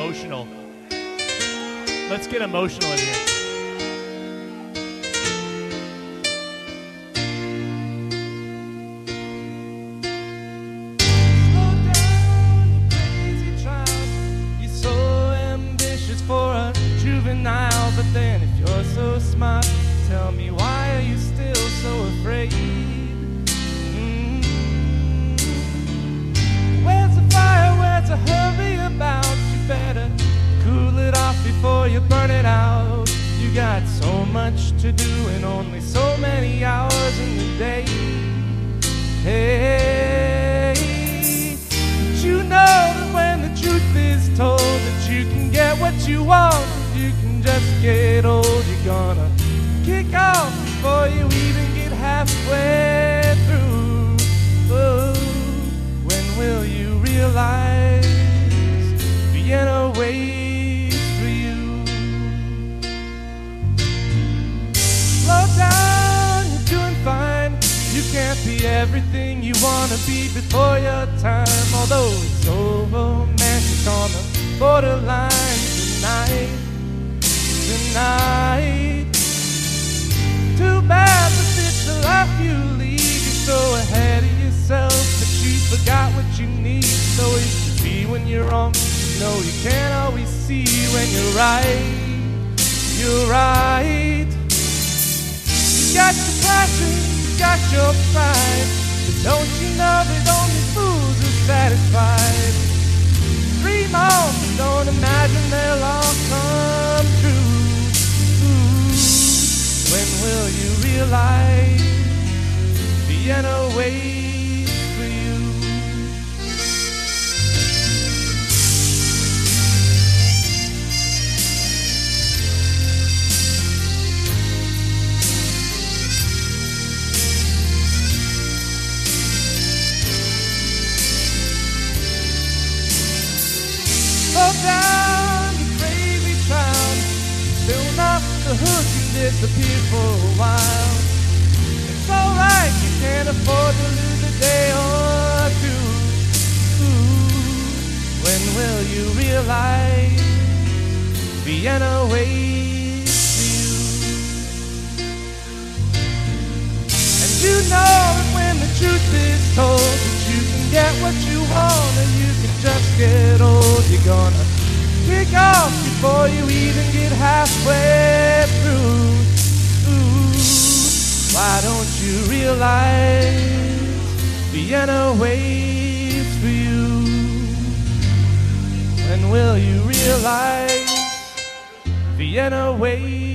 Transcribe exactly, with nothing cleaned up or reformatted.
emotional. Let's get emotional in here. Slow down, you crazy child. You're so ambitious for a juvenile, but then if you're so smart, tell me why are you still so afraid? Mm. Where's the fire? Where's the hurry about? You better cool it off before you burn it out. You got so much to do and only so many hours in the day. Hey, did you know that when the truth is told that you can get what you want, you can just get old? You're gonna kick off before you even get halfway through. Oh, when will you realize Vienna waits for you? Slow down, you're doing fine. You can't be everything you wanna be before your time. Although it's so romantic on the borderline tonight, tonight. Too bad that it's the life you lead. You're so ahead of yourself that you forgot what you need. So easy to be when you're wrong. No, you can't always see when you're right. You're right. You got your passion, you got your pride, but don't you know that only fools are satisfied? Dream on, but don't imagine they'll all come true. Ooh, when will you realize Vienna waits for you? Slow down, you crazy child. Fill off the hook and disappear for a while. It's alright, you can't afford to lose a day or two. Ooh, when will you realize Vienna waits for you? And you know that when the truth is told that you can get what you want and you can just get old, you're gonna kick off before you even get halfway through. Ooh, why don't you realize Vienna waits for you? When will you realize Vienna waits?